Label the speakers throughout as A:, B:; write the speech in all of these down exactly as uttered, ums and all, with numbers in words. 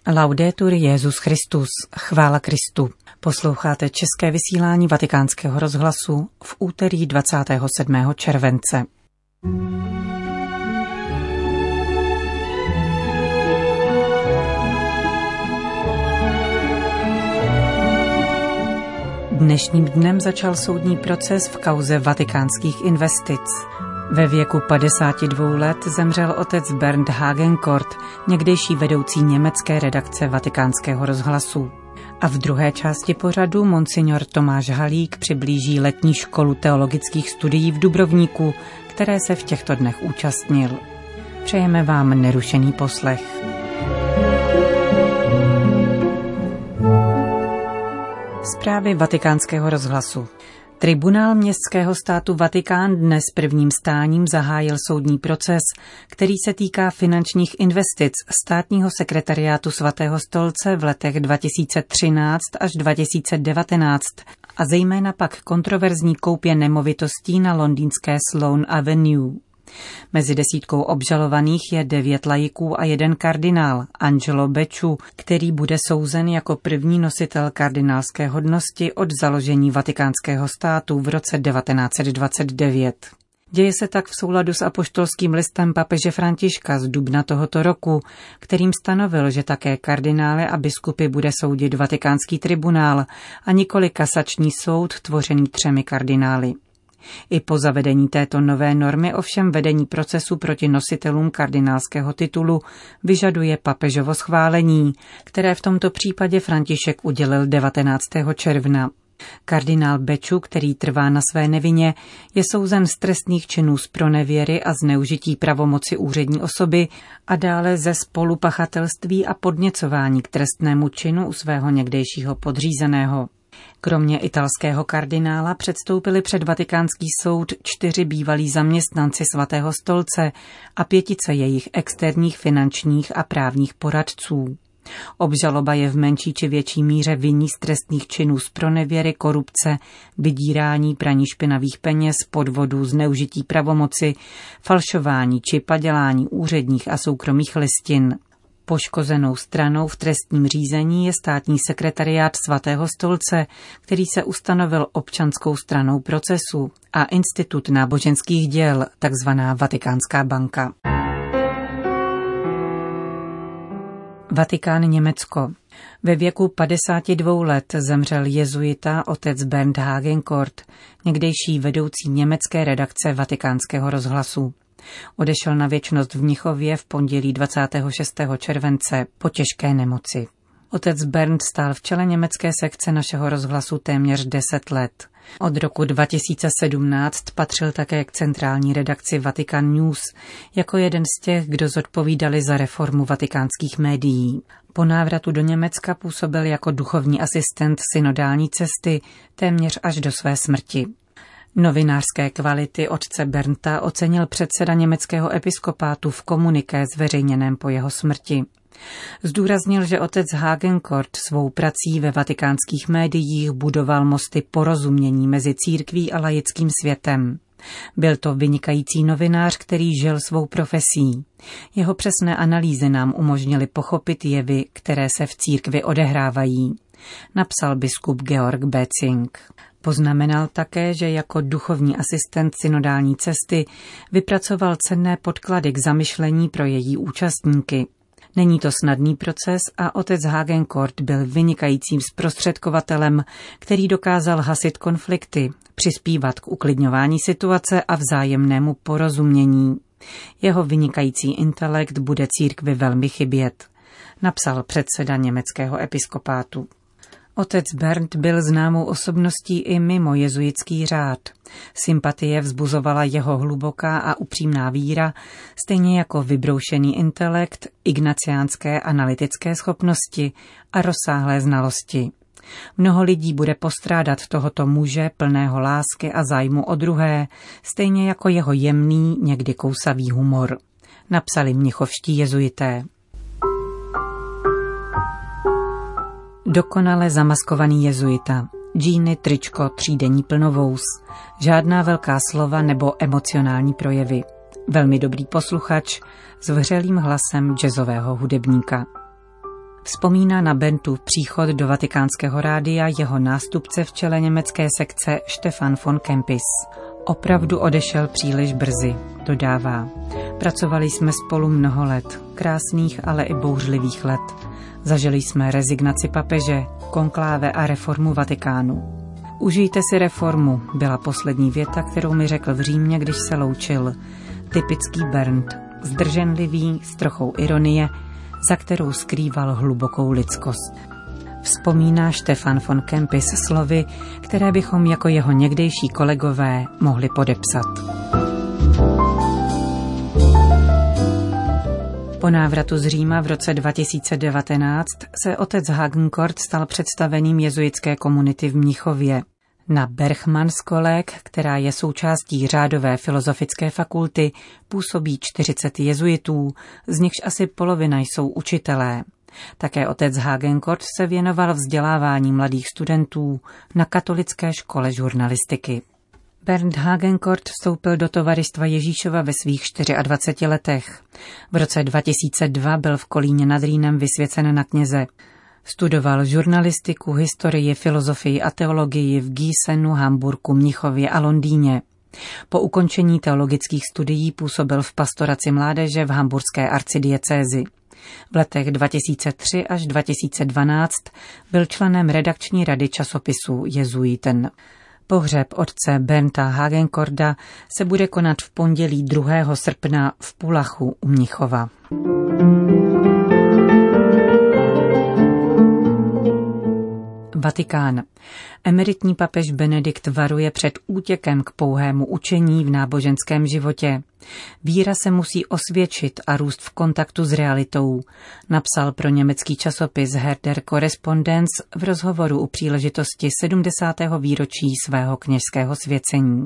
A: Laudetur Jesus Christus, chvála Kristu. Posloucháte české vysílání Vatikánského rozhlasu v úterý dvacátého sedmého července. Dnešním dnem začal soudní proces v kauze vatikánských investic. Ve věku padesáti dvou let zemřel otec Bernd Hagenkort, někdejší vedoucí německé redakce Vatikánského rozhlasu. A v druhé části pořadu monsignor Tomáš Halík přiblíží letní školu teologických studií v Dubrovníku, které se v těchto dnech účastnil. Přejeme vám nerušený poslech. Zprávy Vatikánského rozhlasu. Tribunál městského státu Vatikán dnes prvním stáním zahájil soudní proces, který se týká finančních investic státního sekretariátu Svatého stolce v letech dva tisíce třináct až dva tisíce devatenáct a zejména pak kontroverzní koupě nemovitostí na londýnské Sloane Avenue. Mezi desítkou obžalovaných je devět laiků a jeden kardinál, Angelo Becciu, který bude souzen jako první nositel kardinálské hodnosti od založení Vatikánského státu v roce devatenáct set dvacet devět. Děje se tak v souladu s apoštolským listem papeže Františka z dubna tohoto roku, kterým stanovil, že také kardinály a biskupy bude soudit Vatikánský tribunál a nikoli kasační soud tvořený třemi kardinály. I po zavedení této nové normy ovšem vedení procesu proti nositelům kardinálského titulu vyžaduje papežovo schválení, které v tomto případě František udělil devatenáctého června. Kardinál Becciu, který trvá na své nevině, je souzen z trestných činů zpronevěry a zneužití pravomoci úřední osoby a dále ze spolupachatelství a podněcování k trestnému činu u svého někdejšího podřízeného. Kromě italského kardinála předstoupili před Vatikánský soud čtyři bývalí zaměstnanci Svatého stolce a pětice jejich externích finančních a právních poradců. Obžaloba je v menší či větší míře vinní z trestných činů zpronevěry, korupce, vydírání, praní špinavých peněz, podvodů, zneužití pravomoci, falšování či padělání úředních a soukromých listin. Poškozenou stranou v trestním řízení je státní sekretariát Svatého stolce, který se ustanovil občanskou stranou procesu, a Institut náboženských děl, takzvaná Vatikánská banka. Vatikán, Německo. Ve věku padesáti dvou let zemřel jezuita otec Bernd Hagenkort, někdejší vedoucí německé redakce Vatikánského rozhlasu. Odešel na věčnost v Mnichově v pondělí dvacátého šestého července po těžké nemoci. Otec Bernd stál v čele německé sekce našeho rozhlasu téměř deset let. Od roku dva tisíce sedmnáct patřil také k centrální redakci Vatican News jako jeden z těch, kdo zodpovídali za reformu vatikánských médií. Po návratu do Německa působil jako duchovní asistent synodální cesty téměř až do své smrti. Novinářské kvality otce Bernta ocenil předseda německého episkopátu v komuniké zveřejněném po jeho smrti. Zdůraznil, že otec Hagenkort svou prací ve vatikánských médiích budoval mosty porozumění mezi církví a laickým světem. Byl to vynikající novinář, který žil svou profesí. Jeho přesné analýzy nám umožnily pochopit jevy, které se v církvi odehrávají, napsal biskup Georg Becing. Poznamenal také, že jako duchovní asistent synodální cesty vypracoval cenné podklady k zamyšlení pro její účastníky. Není to snadný proces a otec Hagenkort byl vynikajícím zprostředkovatelem, který dokázal hasit konflikty, přispívat k uklidňování situace a vzájemnému porozumění. Jeho vynikající intelekt bude církvi velmi chybět, napsal předseda německého episkopátu. Otec Bernd byl známou osobností i mimo jezuitský řád. Sympatie vzbuzovala jeho hluboká a upřímná víra, stejně jako vybroušený intelekt, ignaciánské analytické schopnosti a rozsáhlé znalosti. Mnoho lidí bude postrádat tohoto muže plného lásky a zájmu o druhé, stejně jako jeho jemný, někdy kousavý humor, napsali mnichovští jezuité. Dokonale zamaskovaný jezuita. Džíny, tričko, třídenní plnovous. Žádná velká slova nebo emocionální projevy. Velmi dobrý posluchač s vřelým hlasem jazzového hudebníka. Vzpomíná na Berntův příchod do Vatikánského rádia jeho nástupce v čele německé sekce Stefan von Kempis. Opravdu odešel příliš brzy, dodává. Pracovali jsme spolu mnoho let, krásných, ale i bouřlivých let. Zažili jsme rezignaci papeže, konkláve a reformu Vatikánu. Užijte si reformu, byla poslední věta, kterou mi řekl v Římě, když se loučil. Typický Bernd, zdrženlivý, s trochou ironie, za kterou skrýval hlubokou lidskost. Vzpomíná Stefan von Kempis slovy, které bychom jako jeho někdejší kolegové mohli podepsat. Po návratu z Říma v roce dva tisíce devatenáct se otec Hagenkort stal představeným jezuitské komunity v Mnichově. Na Berchmannskolleg, která je součástí řádové filozofické fakulty, působí čtyřicet jezuitů, z nichž asi polovina jsou učitelé. Také otec Hagenkort se věnoval vzdělávání mladých studentů na katolické škole žurnalistiky. Bernd Hagenkort vstoupil do Tovaristva Ježíšova ve svých dvaceti čtyřech letech. V roce dva tisíce dva byl v Kolíně nad Rýnem vysvěcen na kněze. Studoval žurnalistiku, historii, filozofii a teologii v Gießenu, Hamburku, Mnichově a Londýně. Po ukončení teologických studií působil v pastoraci mládeže v hamburské arcidiecézi. V letech dva tisíce tři až dva tisíce dvanáct byl členem redakční rady časopisu Jezuiten. Pohřeb otce Bernta Hagenkorda se bude konat v pondělí druhého srpna v Pullachu u Mnichova. Vatikán. Emeritní papež Benedikt varuje před útěkem k pouhému učení v náboženském životě. Víra se musí osvědčit a růst v kontaktu s realitou, napsal pro německý časopis Herder Correspondence v rozhovoru u příležitosti sedmdesátého výročí svého kněžského svěcení.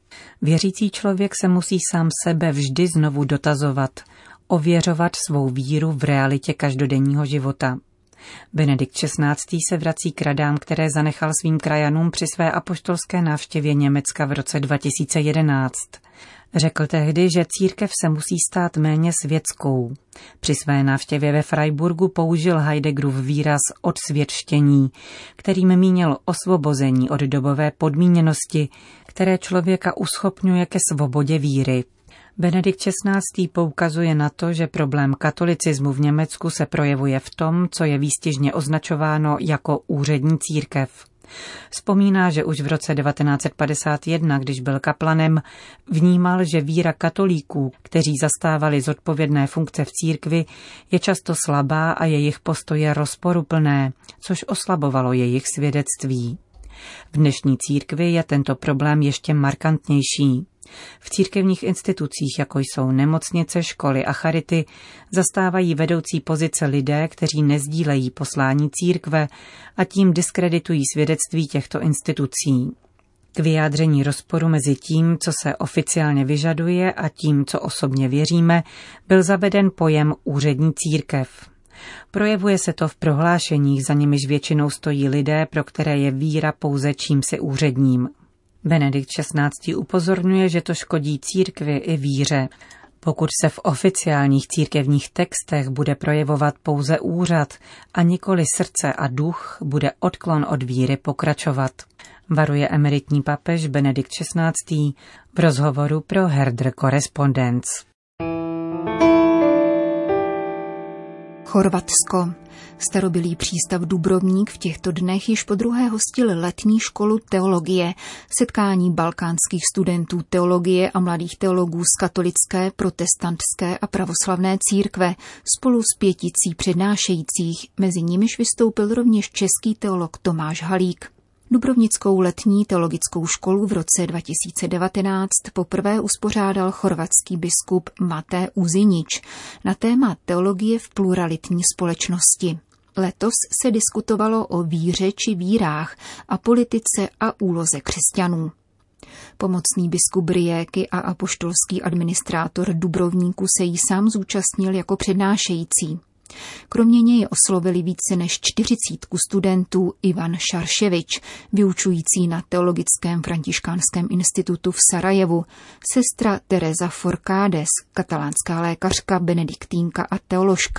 A: Věřící člověk se musí sám sebe vždy znovu dotazovat, ověřovat svou víru v realitě každodenního života. Benedikt šestnáctý se vrací k radám, které zanechal svým krajanům při své apoštolské návštěvě Německa v roce dva tisíce jedenáct. Řekl tehdy, že církev se musí stát méně světskou. Při své návštěvě ve Freiburgu použil Heideggerův výraz odsvětštění, kterým mínil osvobození od dobové podmíněnosti, které člověka uschopňuje ke svobodě víry. Benedikt šestnáctý poukazuje na to, že problém katolicismu v Německu se projevuje v tom, co je výstižně označováno jako úřední církev. Vzpomíná, že už v roce devatenáct set padesát jedna, když byl kaplanem, vnímal, že víra katolíků, kteří zastávali zodpovědné funkce v církvi, je často slabá a jejich postoje rozporuplné, což oslabovalo jejich svědectví. V dnešní církvi je tento problém ještě markantnější. V církevních institucích, jako jsou nemocnice, školy a charity, zastávají vedoucí pozice lidé, kteří nezdílejí poslání církve a tím diskreditují svědectví těchto institucí. K vyjádření rozporu mezi tím, co se oficiálně vyžaduje, a tím, co osobně věříme, byl zaveden pojem úřední církev. Projevuje se to v prohlášeních, za nimiž většinou stojí lidé, pro které je víra pouze čímsi úředním. Benedikt šestnáctý upozorňuje, že to škodí církvi i víře. Pokud se v oficiálních církevních textech bude projevovat pouze úřad a nikoli srdce a duch, bude odklon od víry pokračovat. Varuje emeritní papež Benedikt šestnáctý v rozhovoru pro Herder Correspondence.
B: Chorvatsko. Starobylý přístav Dubrovník v těchto dnech již podruhé hostil letní školu teologie, setkání balkánských studentů teologie a mladých teologů z katolické, protestantské a pravoslavné církve spolu s pěticí přednášejících, mezi nimiž vystoupil rovněž český teolog Tomáš Halík. Dubrovnickou letní teologickou školu v roce dva tisíce devatenáct poprvé uspořádal chorvatský biskup Matej Uzinić na téma teologie v pluralitní společnosti. Letos se diskutovalo o víře či vírách a politice a úloze křesťanů. Pomocný biskup Rijéky a apoštolský administrátor Dubrovníku se jí sám zúčastnil jako přednášející. Kromě něj oslovili více než čtyřicítku studentů Ivan Šarševič, vyučující na Teologickém františkánském institutu v Sarajevu, sestra Teresa Forcades, katalánská lékařka, benediktínka a teoložka,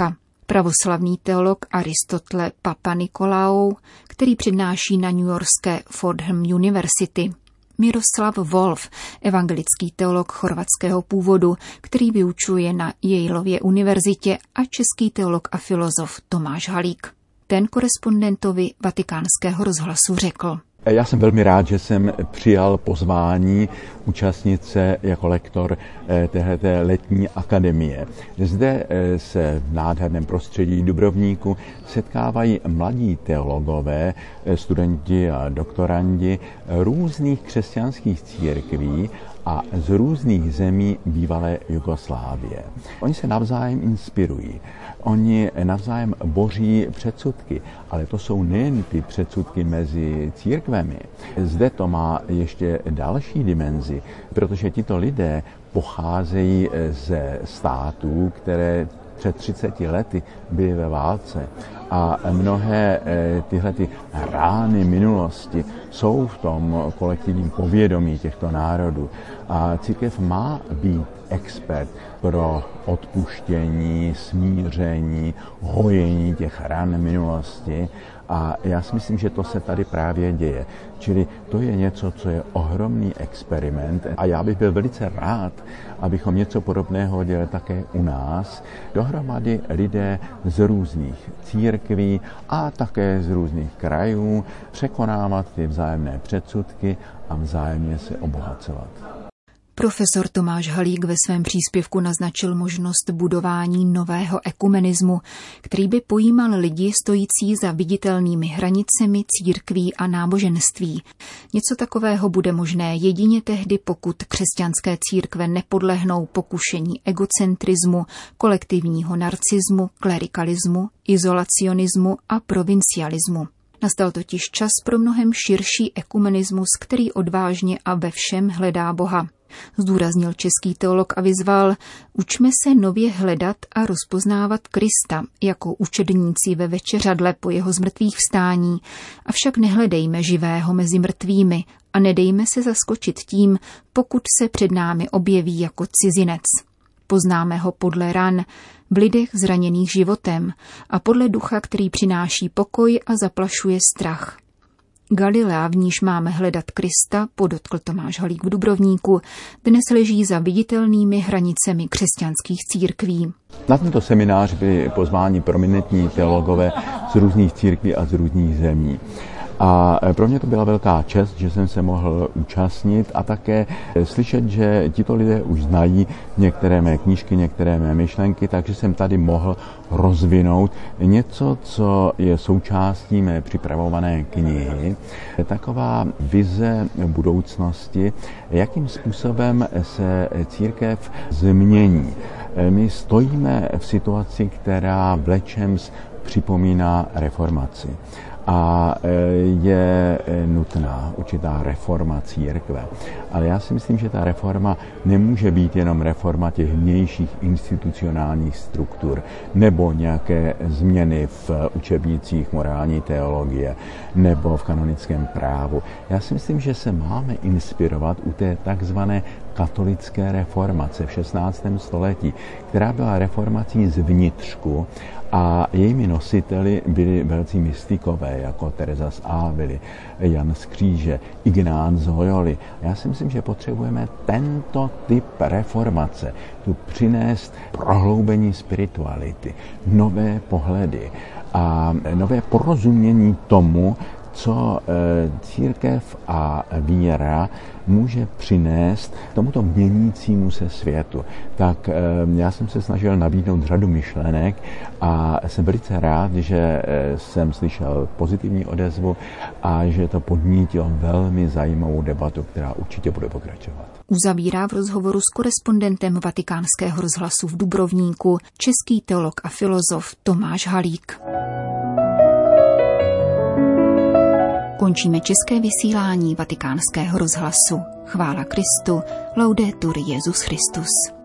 B: pravoslavný teolog Aristotle Papanikolaou, který přednáší na newyorské Fordham University. Miroslav Volf, evangelický teolog chorvatského původu, který vyučuje na Yaleově univerzitě, a český teolog a filozof Tomáš Halík. Ten korespondentovi Vatikánského rozhlasu řekl:
C: Já jsem velmi rád, že jsem přijal pozvání účastnit se jako lektor téhleté letní akademie. Zde se v nádherném prostředí Dubrovníku setkávají mladí teologové, studenti a doktorandi různých křesťanských církví a z různých zemí bývalé Jugoslávie. Oni se navzájem inspirují. Oni navzájem boří předsudky, ale to jsou nejen ty předsudky mezi církvemi. Zde to má ještě další dimenzi, protože tito lidé pocházejí ze států, které před třiceti lety byly ve válce. A mnohé tyhle ty rány minulosti jsou v tom kolektivním povědomí těchto národů. A církev má být expert pro odpuštění, smíření, hojení těch ran minulosti. A já si myslím, že to se tady právě děje. Čili to je něco, co je ohromný experiment. A já bych byl velice rád, abychom něco podobného dělali také u nás. Dohromady lidé z různých církví a také z různých krajů překonávat ty vzájemné předsudky a vzájemně se obohacovat.
B: Profesor Tomáš Halík ve svém příspěvku naznačil možnost budování nového ekumenismu, který by pojímal lidi stojící za viditelnými hranicemi církví a náboženství. Něco takového bude možné jedině tehdy, pokud křesťanské církve nepodlehnou pokušení egocentrismu, kolektivního narcismu, klerikalismu, izolacionismu a provincialismu. Nastal totiž čas pro mnohem širší ekumenismus, který odvážně a ve všem hledá Boha. Zdůraznil český teolog a vyzval: učme se nově hledat a rozpoznávat Krista jako učedníci ve večeřadle po jeho zmrtvých vstání, avšak nehledejme živého mezi mrtvými a nedejme se zaskočit tím, pokud se před námi objeví jako cizinec. Poznáme ho podle ran, v lidech zraněných životem a podle ducha, který přináší pokoj a zaplašuje strach. Galilea, v níž máme hledat Krista, podotkl Tomáš Halík v Dubrovníku, dnes leží za viditelnými hranicemi křesťanských církví.
C: Na tento seminář byli pozváni prominentní teologové z různých církví a z různých zemí. A pro mě to byla velká čest, že jsem se mohl účastnit a také slyšet, že tito lidé už znají některé mé knížky, některé mé myšlenky, takže jsem tady mohl rozvinout něco, co je součástí mé připravované knihy. Taková vize budoucnosti, jakým způsobem se církev změní. My stojíme v situaci, která vlečems připomíná reformaci. A je nutná určitá reforma církve. Ale já si myslím, že ta reforma nemůže být jenom reforma těch vnějších institucionálních struktur nebo nějaké změny v učebnicích morální teologie nebo v kanonickém právu. Já si myslím, že se máme inspirovat u té takzvané katolické reformace v šestnáctém století, která byla reformací zvnitřku a jejími nositeli byli velcí mystikové, jako Teresa z Ávily, Jan z Kříže, Ignác z Loyoly. Já si myslím, že potřebujeme tento typ reformace, tu přinést prohloubení spirituality, nové pohledy a nové porozumění tomu, co církev a víra může přinést tomuto měnícímu se světu. Tak já jsem se snažil nabídnout řadu myšlenek a jsem velice rád, že jsem slyšel pozitivní odezvu a že to podnítilo velmi zajímavou debatu, která určitě bude pokračovat.
B: Uzavírá v rozhovoru s korespondentem Vatikánského rozhlasu v Dubrovníku český teolog a filozof Tomáš Halík. Končíme české vysílání Vatikánského rozhlasu. Chvála Kristu, laudetur Jesus Christus.